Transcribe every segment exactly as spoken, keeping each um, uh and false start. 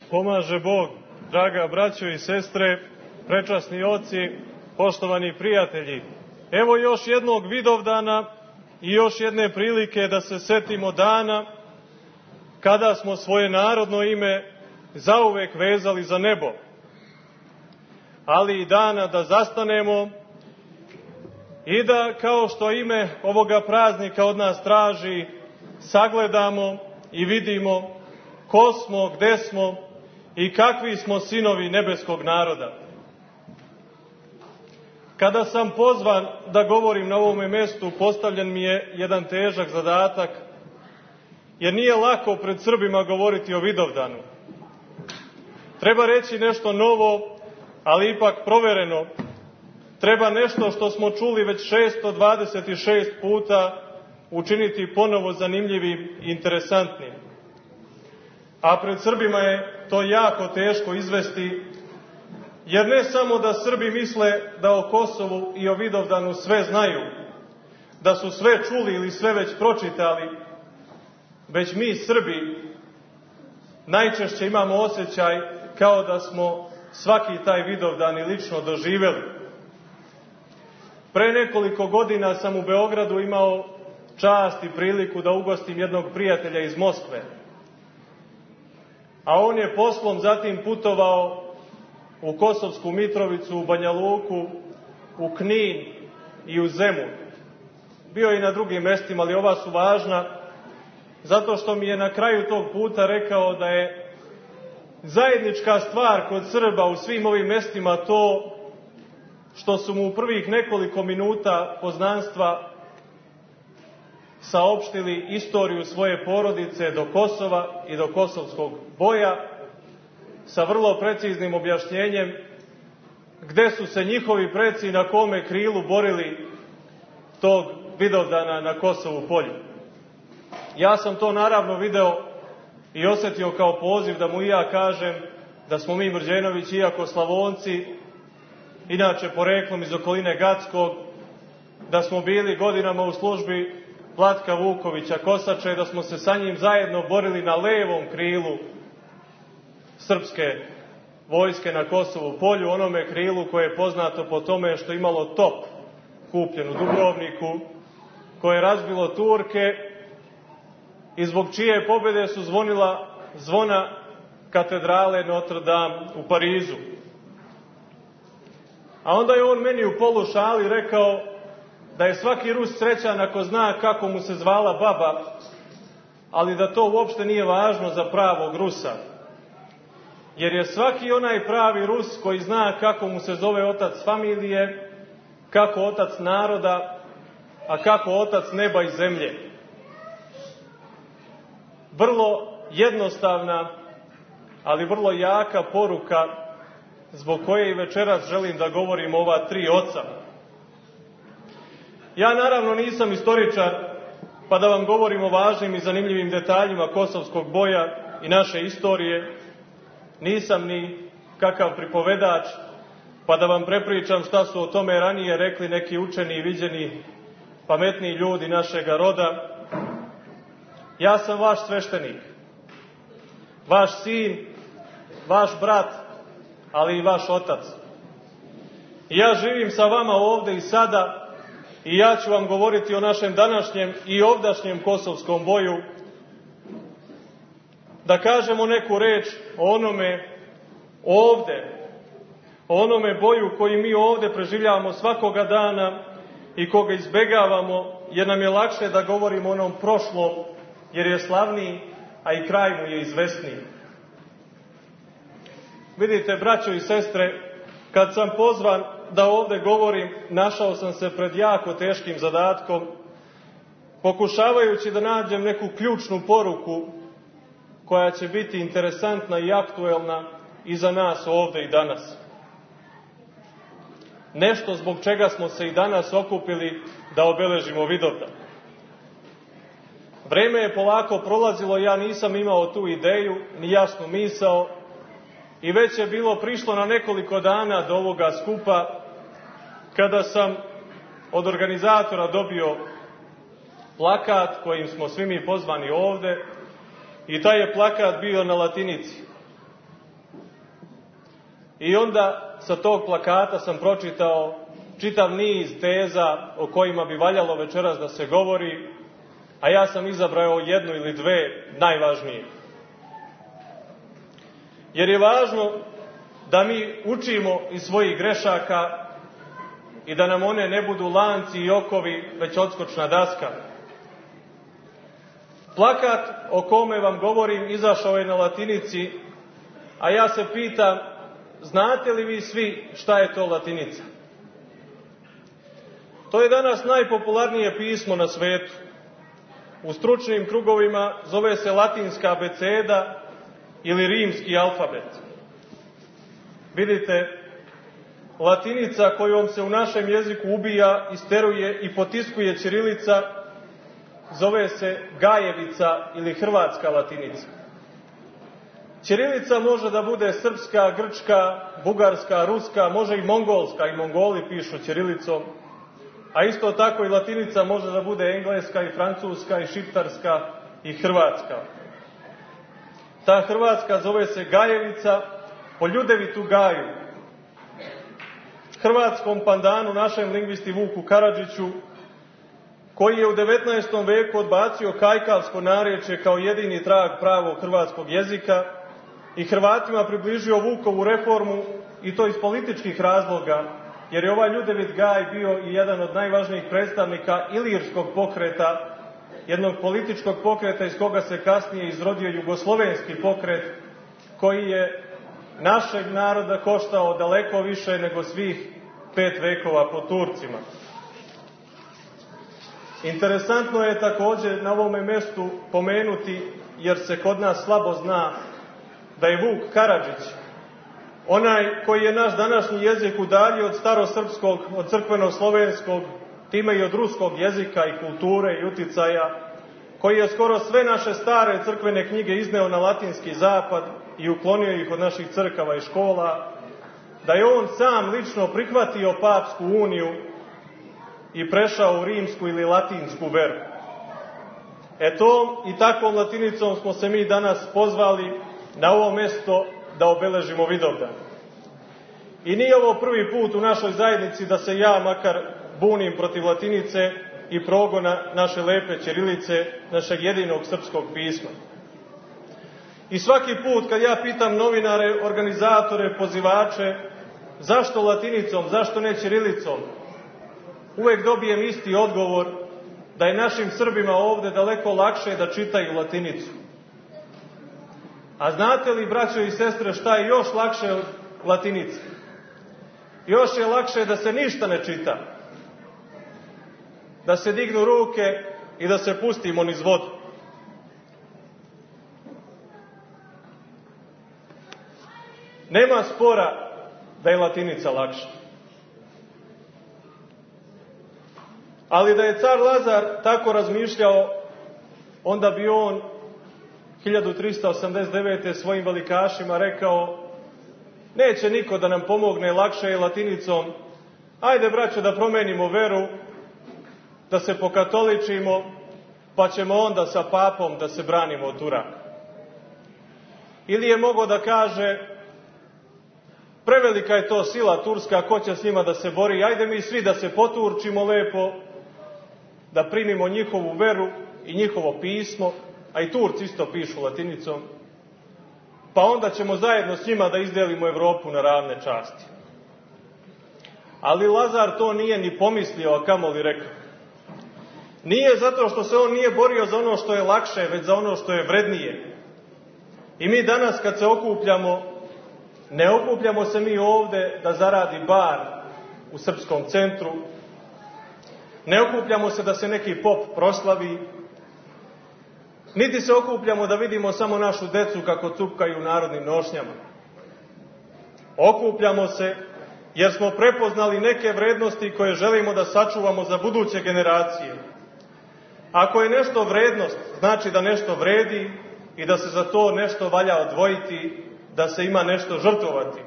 Pomaže Bog, draga braćo i sestre, prečasni oci, poštovani prijatelji. Evo još jednog Vidovdana i još jedne prilike da se setimo dana kada smo svoje narodno ime zauvek vezali za nebo, ali i dana da zastanemo i da, kao što ime ovoga praznika od nas traži, sagledamo i vidimo ko smo, gde smo i kakvi smo sinovi nebeskog naroda. Kada sam pozvan da govorim na ovome mestu, postavljen mi je jedan težak zadatak, jer nije lako pred Srbima govoriti o Vidovdanu. Treba reći nešto novo, ali ipak provereno. Treba nešto što smo čuli već šesto dvadeset šest puta učiniti ponovo zanimljivim i interesantnim. A pred Srbima je to jako teško izvesti, jer ne samo da Srbi misle da o Kosovu i o Vidovdanu sve znaju, da su sve čuli ili sve već pročitali, već mi Srbi najčešće imamo osjećaj kao da smo svaki taj Vidovdan i lično doživeli. Pre nekoliko godina sam u Beogradu imao čast i priliku da ugostim jednog prijatelja iz Moskve, a on je poslom zatim putovao u Kosovsku Mitrovicu, u Banja Luku, u Knin i u Zemun. Bio je i na drugim mestima, ali ova su važna, zato što mi je na kraju tog puta rekao da je zajednička stvar kod Srba u svim ovim mestima to što su mu u prvih nekoliko minuta poznanstva saopštili istoriju svoje porodice do Kosova i do kosovskog boja, sa vrlo preciznim objašnjenjem gde su se njihovi preci na kome krilu borili tog Vidovdana na Kosovu polju. Ja sam to naravno video i osetio kao poziv da mu i ja kažem da smo mi Mrđenović, iako Slavonci, inače poreklom iz okoline Gatskog, da smo bili godinama u službi Vlatka Vukovića Kosače, da smo se sa njim zajedno borili na levom krilu srpske vojske na Kosovu polju, onome krilu koje je poznato po tome što je imalo top kupljen u Dubrovniku, koje je razbilo Turke i zbog čije pobjede su zvonila zvona katedrale Notre Dame u Parizu. A onda je on meni u polušali rekao da je svaki Rus srećan ako zna kako mu se zvala baba, ali da to uopšte nije važno za pravog Rusa. Jer je svaki onaj pravi Rus koji zna kako mu se zove otac familije, kako otac naroda, a kako otac neba i zemlje. Vrlo jednostavna, ali vrlo jaka poruka zbog koje i večeras želim da govorim o ova tri oca. Ja naravno nisam istoričar, pa da vam govorim o važnim i zanimljivim detaljima kosovskog boja i naše istorije. Nisam ni kakav pripovedač, pa da vam prepričam šta su o tome ranije rekli neki učeni i viđeni pametniji ljudi našega roda. Ja sam vaš sveštenik, vaš sin, vaš brat, ali i vaš otac. I ja živim sa vama ovde i sada i ja ću vam govoriti o našem današnjem i ovdašnjem kosovskom boju, da kažemo neku reč o onome ovde, o onome boju koji mi ovde preživljavamo svakoga dana i koga izbegavamo, jer nam je lakše da govorimo o onom prošlom, jer je slavniji, a i kraj mu je izvesniji. Vidite, braćo i sestre, kad sam pozvan da ovde govorim, našao sam se pred jako teškim zadatkom, pokušavajući da nađem neku ključnu poruku koja će biti interesantna i aktuelna i za nas ovde i danas. Nešto zbog čega smo se i danas okupili da obeležimo Vidovdan. Vreme je polako prolazilo, ja nisam imao tu ideju, ni jasnu misao, i već je bilo prišlo na nekoliko dana do ovoga skupa, kada sam od organizatora dobio plakat kojim smo svi mi pozvani ovde, i taj je plakat bio na latinici. I onda sa tog plakata sam pročitao čitav niz teza o kojima bi valjalo večeras da se govori, a ja sam izabrao jednu ili dve najvažnije. Jer je važno da mi učimo iz svojih grešaka i da nam one ne budu lanci i okovi, već odskočna daska. Plakat o kome vam govorim izašao je na latinici, a ja se pitam, znate li vi svi šta je to latinica? To je danas najpopularnije pismo na svetu. U stručnim krugovima zove se latinska abeceda ili rimski alfabet. Vidite, latinica kojom se u našem jeziku ubija, isteruje i potiskuje ćirilica zove se gajevica ili hrvatska latinica. Ćirilica može da bude srpska, grčka, bugarska, ruska, može i mongolska, i Mongoli pišu ćirilicom, a isto tako i latinica može da bude engleska i francuska i šiptarska i hrvatska. Ta hrvatska zove se gajevica po Ljudevitu Gaju, hrvatskom pandanu našem lingvisti Vuku Karadžiću, koji je u devetnaestom veku odbacio kajkavsko narječje kao jedini trag pravog hrvatskog jezika i Hrvatima približio Vukovu reformu, i to iz političkih razloga, jer je ovaj Ljudevit Gaj bio i jedan od najvažnijih predstavnika ilirskog pokreta, jednog političkog pokreta iz koga se kasnije izrodio jugoslovenski pokret, koji je našeg naroda koštao daleko više nego svih pet vekova pod Turcima. Interesantno je također na ovome mjestu pomenuti, jer se kod nas slabo zna, da je Vuk Karadžić, onaj koji je naš današnji jezik udaljio od starosrpskog, od crkveno-slovenskog, time i od ruskog jezika i kulture i uticaja, koji je skoro sve naše stare crkvene knjige izneo na latinski zapad i uklonio ih od naših crkava i škola, da je on sam lično prihvatio papsku uniju i prešao u rimsku ili latinsku veru. E tom i takvom latinicom smo se mi danas pozvali na ovo mjesto da obeležimo Vidovdan. I nije ovo prvi put u našoj zajednici da se ja makar bunim protiv latinice i progona naše lepe ćirilice, našeg jedinog srpskog pisma. I svaki put kad ja pitam novinare, organizatore, pozivače, zašto latinicom, zašto ne ćirilicom, uvek dobijem isti odgovor, da je našim Srbima ovde daleko lakše da čitaju latinicu. A znate li, braćo i sestre, šta je još lakše od latinice? Još je lakše da se ništa ne čita. Da se dignu ruke i da se pustimo niz vodu. Nema spora da je latinica lakša. Ali da je car Lazar tako razmišljao, onda bi on hiljadu trista osamdeset devete. svojim velikašima rekao: neće niko da nam pomogne, lakše je latinicom, ajde braćo da promenimo veru, da se pokatoličimo, pa ćemo onda sa papom da se branimo od Turaka. Ili je mogao da kaže: prevelika je to sila turska, ko će s njima da se bori, ajde mi svi da se poturčimo lepo, da primimo njihovu veru i njihovo pismo, a i Turci isto pišu latinicom, pa onda ćemo zajedno s njima da izdelimo Evropu na ravne časti. Ali Lazar to nije ni pomislio, a kamoli rekao. Nije zato što se on nije borio za ono što je lakše, već za ono što je vrednije. I mi danas kad se okupljamo, ne okupljamo se mi ovde da zaradi bar u srpskom centru, ne okupljamo se da se neki pop proslavi, niti se okupljamo da vidimo samo našu decu kako cupkaju u narodnim nošnjama. Okupljamo se jer smo prepoznali neke vrednosti koje želimo da sačuvamo za buduće generacije. Ako je nešto vrednost, znači da nešto vredi i da se za to nešto valja odvojiti, da se ima nešto žrtvovati.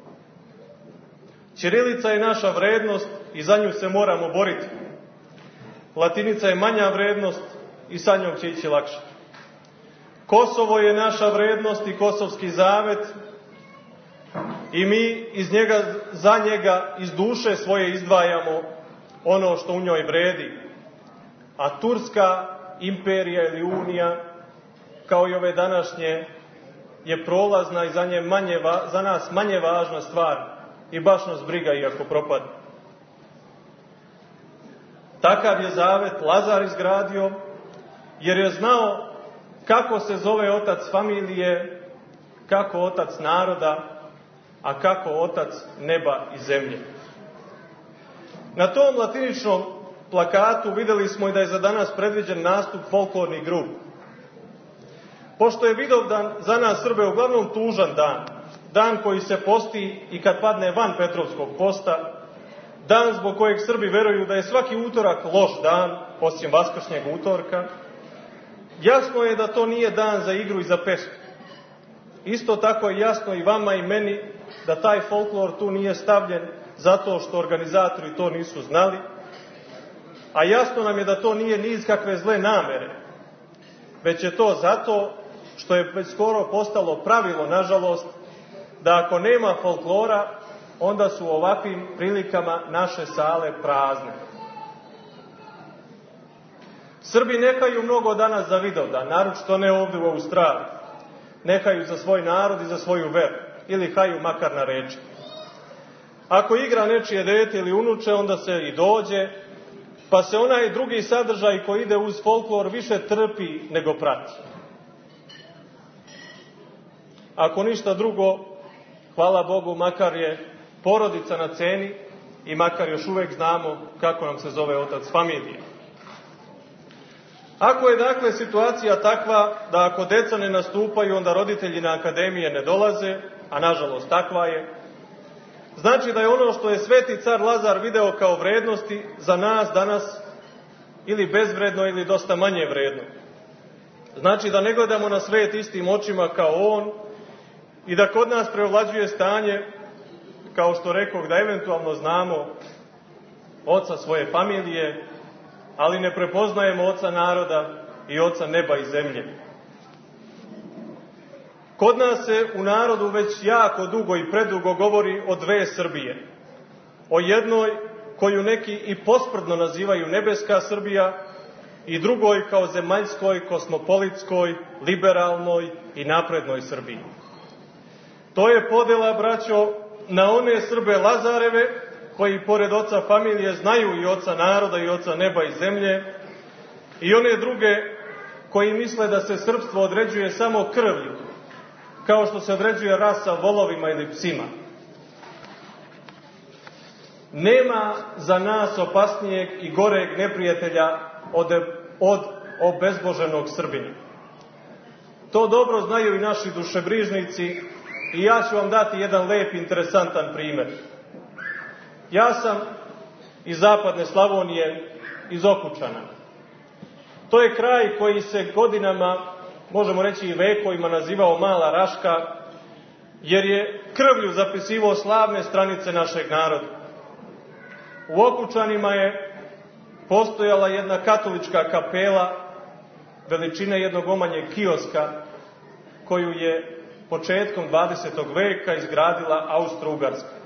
Ćirilica je naša vrednost i za nju se moramo boriti. Latinica je manja vrednost i sa njom će ići lakše. Kosovo je naša vrednost i kosovski zavet i mi iz njega, za njega, iz duše svoje izdvajamo ono što u njoj vredi. A Turska imperija ili unija, kao i ove današnje, je prolazna i za, nje manje, za nas manje važna stvar i baš nas briga i ako propadne. Takav je zavet Lazar izgradio, jer je znao kako se zove otac familije, kako otac naroda, a kako otac neba i zemlje. Na tom latiničnom plakatu vidjeli smo i da je za danas predviđen nastup folklornih grupa. Pošto je Vidovdan za nas Srbe uglavnom tužan dan, dan koji se posti i kad padne van Petrovskog posta, dan zbog kojeg Srbi veruju da je svaki utorak loš dan, osim vaskršnjeg utorka, jasno je da to nije dan za igru i za pesmu. Isto tako je jasno i vama i meni da taj folklor tu nije stavljen zato što organizatori to nisu znali, a jasno nam je da to nije ni iz kakve zle namere, već je to zato što je već skoro postalo pravilo, nažalost, da ako nema folklora, onda su u ovakvim prilikama naše sale prazne. Srbi ne haju mnogo danas za Vidovdan, naročito ne ovdje u Australiji. Ne haju za svoj narod i za svoju veru, ili haju makar na reči. Ako igra nečije dete ili unuče, onda se i dođe, pa se onaj drugi sadržaj koji ide uz folklor više trpi nego prati. Ako ništa drugo, hvala Bogu, makar je porodica na ceni i makar još uvek znamo kako nam se zove otac familije. Ako je dakle situacija takva da ako deca ne nastupaju, onda roditelji na akademije ne dolaze, a nažalost takva je, znači da je ono što je sveti car Lazar video kao vrednosti za nas danas ili bezvredno ili dosta manje vredno. Znači da ne gledamo na svet istim očima kao on i da kod nas preovlađuje stanje, kao što rekoh, da eventualno znamo oca svoje familije, ali ne prepoznajemo oca naroda i oca neba i zemlje. Kod nas se u narodu već jako dugo i predugo govori o dve Srbije. O jednoj koju neki i posprdno nazivaju nebeska Srbija i drugoj kao zemaljskoj, kosmopolitskoj, liberalnoj i naprednoj Srbiji. To je podela, braćo, na one Srbe Lazareve, koji pored oca familije znaju i oca naroda i oca neba i zemlje, i one druge koji misle da se srpstvo određuje samo krvlju, kao što se određuje rasa volovima ili psima. Nema za nas opasnijeg i goreg neprijatelja od, od obezboženog Srbina. To dobro znaju i naši dušebrižnici i ja ću vam dati jedan lep, interesantan primjer. Ja sam iz zapadne Slavonije, iz Okučana. To je kraj koji se godinama, možemo reći i vekovima, nazivao Mala Raška, jer je krvlju zapisivao slavne stranice našeg naroda. U Okučanima je postojala jedna katolička kapela veličine jednog omanjeg kioska, koju je početkom dvadesetog veka izgradila Austro-Ugarska.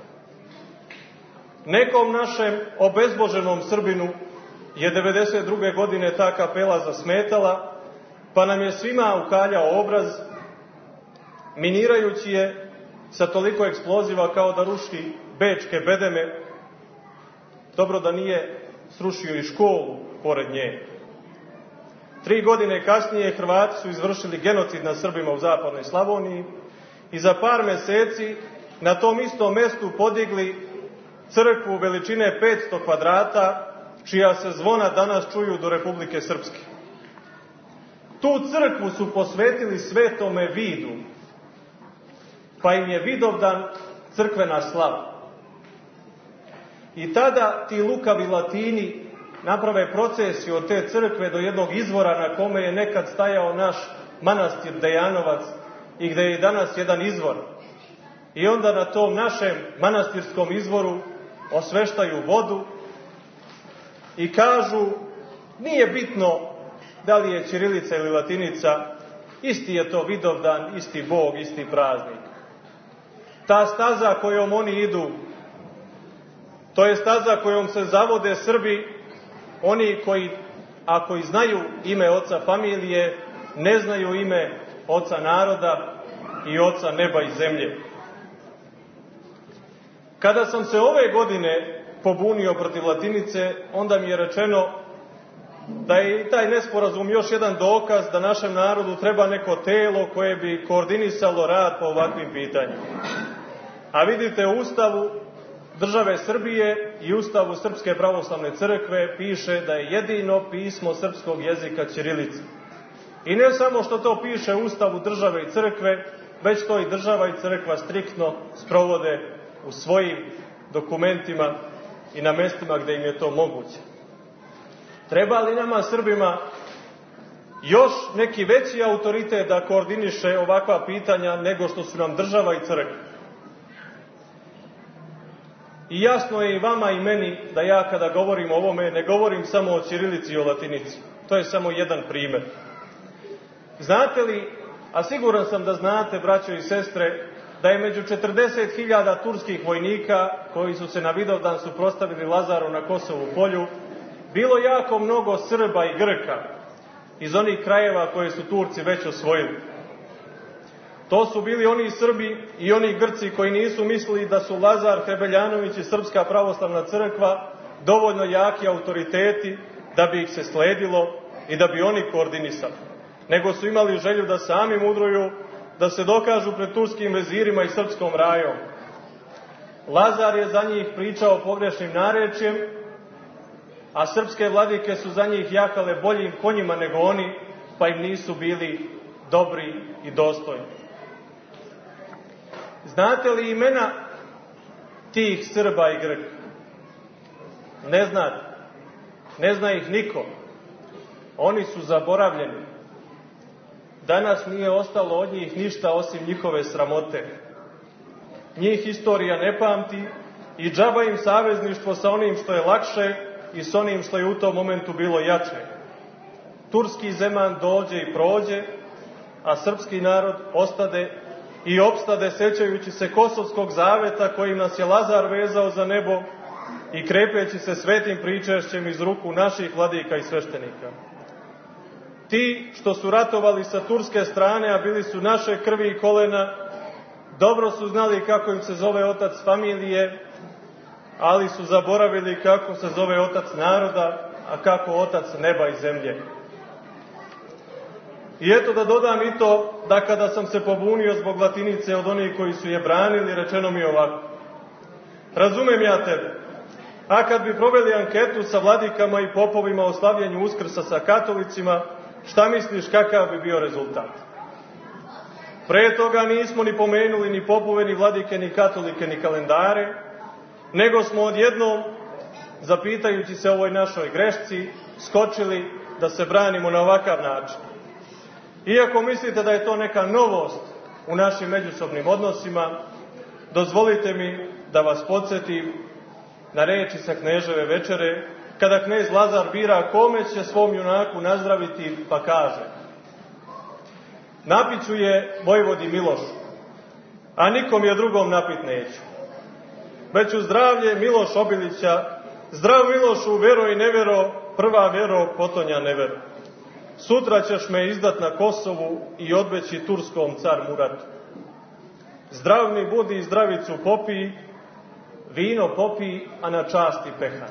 Nekom našem obezboženom Srbinu je devedeset druge godine ta kapela zasmetala, pa nam je svima ukaljao obraz, minirajući je sa toliko eksploziva kao da ruši bečke bedeme. Dobro da nije srušio i školu pored nje. Tri godine kasnije Hrvati su izvršili genocid nad Srbima u zapadnoj Slavoniji i za par meseci na tom istom mestu podigli crkvu veličine petsto kvadrata, čija se zvona danas čuju do Republike Srpske. Tu crkvu su posvetili Svetome Vidu, pa im je Vidovdan crkvena slava. I tada ti lukavi Latini naprave procesiju od te crkve do jednog izvora na kome je nekad stajao naš manastir Dejanovac i gde je danas jedan izvor. I onda na tom našem manastirskom izvoru osveštaju vodu i kažu, nije bitno da li je ćirilica ili latinica, isti je to Vidovdan, isti Bog, isti praznik. ta staza kojom oni idu, to je staza kojom se zavode Srbi, oni koji, ako i znaju ime oca familije, ne znaju ime oca naroda i oca neba i zemlje. Kada sam se ove godine pobunio protiv latinice, onda mi je rečeno da je i taj nesporazum još jedan dokaz da našem narodu treba neko telo koje bi koordinisalo rad po ovakvim pitanjima. A vidite, u Ustavu države Srbije i Ustavu Srpske pravoslavne crkve piše da je jedino pismo srpskog jezika ćirilica. I ne samo što to piše u Ustavu države i crkve, već to i država i crkva striktno sprovode u svojim dokumentima i na mestima gde im je to moguće. Treba li nama Srbima još neki veći autoritet da koordiniše ovakva pitanja nego što su nam država i crkva? I jasno je i vama i meni da ja kada govorim o ovome ne govorim samo o ćirilici i o latinici. To je samo jedan primer. Znate li, a siguran sam da znate, braćo i sestre, da je među četrdeset hiljada turskih vojnika koji su se na Vidovdan suprotstavili Lazaru na Kosovu polju bilo jako mnogo Srba i Grka iz onih krajeva koje su Turci već osvojili. To su bili oni Srbi i oni Grci koji nisu mislili da su Lazar Hrebeljanović i Srpska pravoslavna crkva dovoljno jaki autoriteti da bi ih se sledilo i da bi oni koordinisali, nego su imali želju da sami mudruju, da se dokažu pred turskim vezirima i srpskom rajom. Lazar je za njih pričao pogrešnim narečjem, a srpske vladike su za njih jahale boljim konjima nego oni, pa im nisu bili dobri i dostojni. Znate li imena tih Srba i Grka? Ne znate. Ne zna ih niko. Oni su zaboravljeni. Danas nije ostalo od njih ništa osim njihove sramote. Njih istorija ne pamti i džaba im savezništvo sa onim što je lakše i s onim što je u tom momentu bilo jače. Turski zeman dođe i prođe, a srpski narod ostade i opstade sećajući se Kosovskog zaveta kojim nas je Lazar vezao za nebo i krepeći se svetim pričešćem iz ruku naših vladika i sveštenika. Ti što su ratovali sa turske strane, a bili su naše krvi i kolena, dobro su znali kako im se zove otac familije, ali su zaboravili kako se zove otac naroda, a kako otac neba i zemlje. I eto da dodam i to da kada sam se pobunio zbog latinice od onih koji su je branili, rečeno mi je ovako: razumem ja tebe, a kad bi proveli anketu sa vladikama i popovima o slavljenju Uskrsa sa katolicima, šta misliš kakav bi bio rezultat? Pre toga nismo ni pomenuli ni popove, ni vladike, ni katolike, ni kalendare, nego smo odjednom, zapitajući se o ovoj našoj grešci, skočili da se branimo na ovakav način. Iako mislite da je to neka novost u našim međusobnim odnosima, dozvolite mi da vas podsjetim na reči sa Kneževe večere, kada knez Lazar bira kome će svom junaku nazdraviti, pa kaže: napiću je vojvodi Milošu, a nikom je drugom napit neću. Već u zdravlje Miloš Obilića, zdrav Milošu, vero i nevero, prva vero, potonja nevero. Sutra ćeš me izdat na Kosovu i odveći turskom car Muratu. Zdrav mi budi i zdravicu popij, vino popij, a na časti pehar.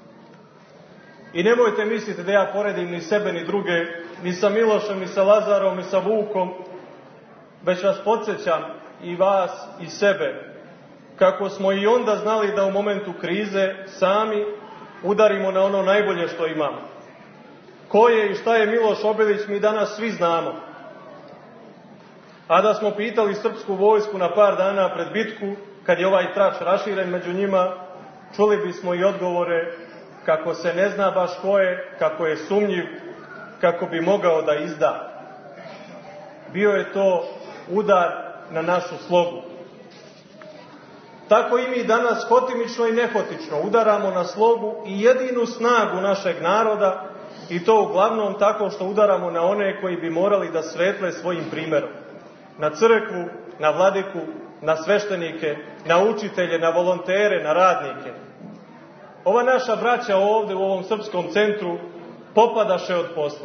I nemojte misliti da ja poredim ni sebe ni druge, ni sa Milošem, ni sa Lazarom, ni sa Vukom, već vas podsjećam i vas i sebe, kako smo i onda znali da u momentu krize sami udarimo na ono najbolje što imamo. Ko je i šta je Miloš Obilić, mi danas svi znamo. A da smo pitali srpsku vojsku na par dana pred bitku, kad je ovaj trač raširen među njima, čuli bismo i odgovore kako se ne zna baš ko je, kako je sumnjiv, kako bi mogao da izda. Bio je to udar na našu slogu. Tako i mi danas hotimično i nehotično udaramo na slogu i jedinu snagu našeg naroda, i to uglavnom tako što udaramo na one koji bi morali da svetle svojim primerom. Na crkvu, na vladiku na sveštenike, na učitelje, na volontere, na radnike. Ova naša braća ovde u ovom srpskom centru popadaše od posla.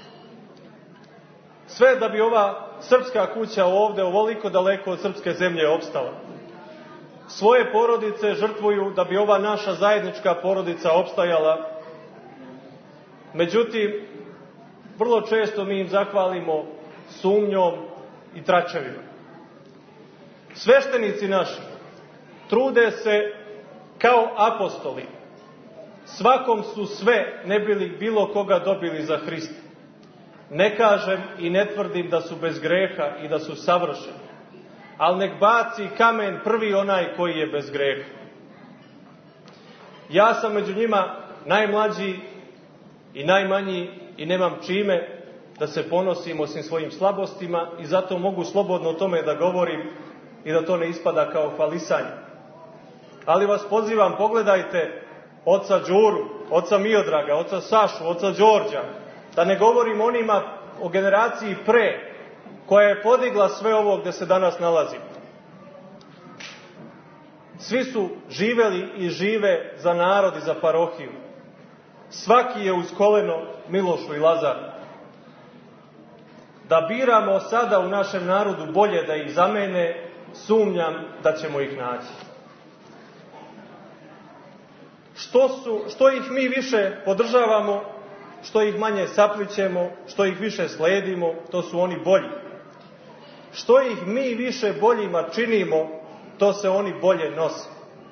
Sve da bi ova srpska kuća ovde ovoliko daleko od srpske zemlje opstala. Svoje porodice žrtvuju da bi ova naša zajednička porodica opstajala. Međutim, vrlo često mi im zahvalimo sumnjom i tračevima. Sveštenici naši trude se kao apostoli. Svakom su sve, ne bili bilo koga dobili za Hrista. Ne kažem i ne tvrdim da su bez greha i da su savršeni. Ali nek baci kamen prvi onaj koji je bez greha. Ja sam među njima najmlađi i najmanji i nemam čime da se ponosim osim svojim slabostima i zato mogu slobodno o tome da govorim i da to ne ispada kao hvalisanje. Ali vas pozivam, pogledajte oca Đuru, oca Miodraga, oca Sašu, oca Đorđa, da ne govorim onima o generaciji pre, koja je podigla sve ovo gde se danas nalazi. Svi su živeli i žive za narod i za parohiju. Svaki je uz koleno Milošu i Lazaru. Da biramo sada u našem narodu bolje da ih zamene, sumnjam da ćemo ih naći. Što, su, što ih mi više podržavamo, što ih manje saplićemo, što ih više sledimo, to su oni bolji. Što ih mi više boljima činimo, to se oni bolje nose.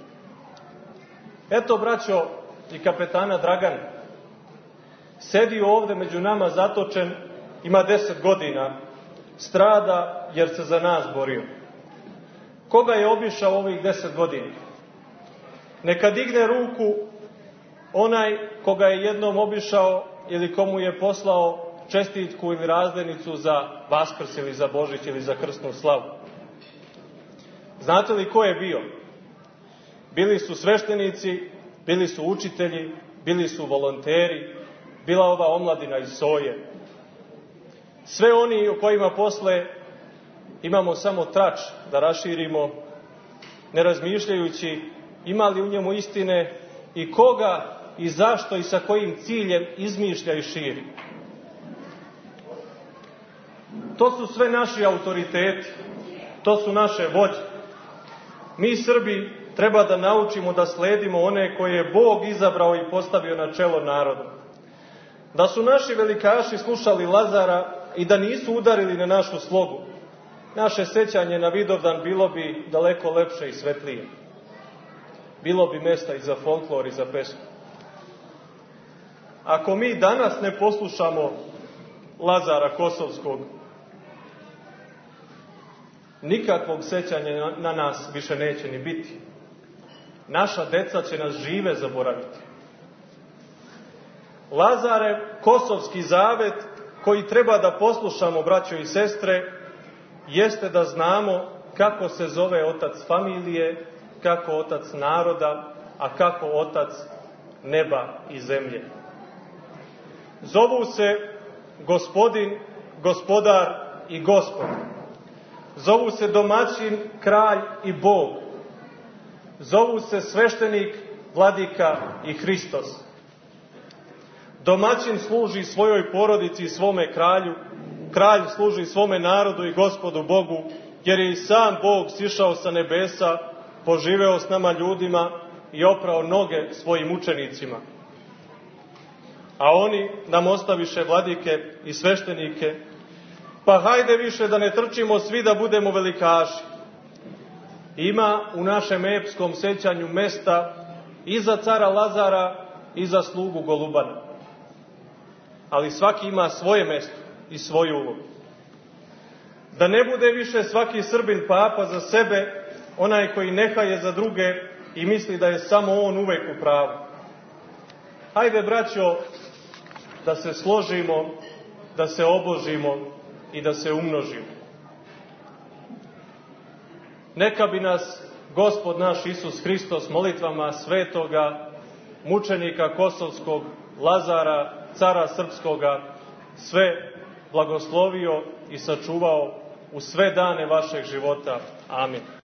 Eto, braćo i kapetana Dragan, sedi ovde među nama zatočen, ima deset godina, strada jer se za nas borio. Koga je obišao ovih deset godina? Neka digne ruku onaj koga je jednom obišao ili komu je poslao čestitku ili razglednicu za Vaskrs ili za Božić ili za krsnu slavu. Znate li ko je bio? Bili su sveštenici, bili su učitelji, bili su volonteri, bila ova omladina iz Soje. Sve oni o kojima posle imamo samo trač da raširimo, ne razmišljajući ima li u njemu istine i koga i zašto i sa kojim ciljem izmišlja i širi. To su sve naši autoriteti, to su naše vođe. Mi Srbi treba da naučimo da sledimo one koje je Bog izabrao i postavio na čelo naroda. Da su naši velikaši slušali Lazara i da nisu udarili na našu slogu, naše sećanje na Vidovdan bilo bi daleko lepše i svetlije. Bilo bi mesta i za folklor i za pesmu. Ako mi danas ne poslušamo Lazara Kosovskog, nikakvog sećanja na nas više neće ni biti. Naša deca će nas žive zaboraviti. Lazarev kosovski zavet koji treba da poslušamo, braćo i sestre, jeste da znamo kako se zove otac familije, kako otac naroda, a kako otac neba i zemlje. Zovu se gospodin, gospodar i gospod. Zovu se domaćin, kralj i Bog. Zovu se sveštenik, vladika i Hristos. Domaćin služi svojoj porodici i svome kralju, kralj služi svome narodu i Gospodu Bogu, jer je i sam Bog sišao sa nebesa, poživeo s nama ljudima i oprao noge svojim učenicima. A oni nam ostaviše vladike i sveštenike, pa hajde više da ne trčimo svi da budemo velikaši. Ima u našem epskom sećanju mesta i za cara Lazara i za slugu Golubana. Ali svaki ima svoje mesto i svoju ulogu. Da ne bude više svaki Srbin papa za sebe, onaj koji nehaje za druge i misli da je samo on uvek u pravu. Hajde, braćo, da se složimo, da se obožimo i da se umnožimo. Neka bi nas Gospod naš Isus Hristos molitvama svetoga, mučenika kosovskog, Lazara, cara srpskoga, sve blagoslovio i sačuvao u sve dane vašeg života. Amin.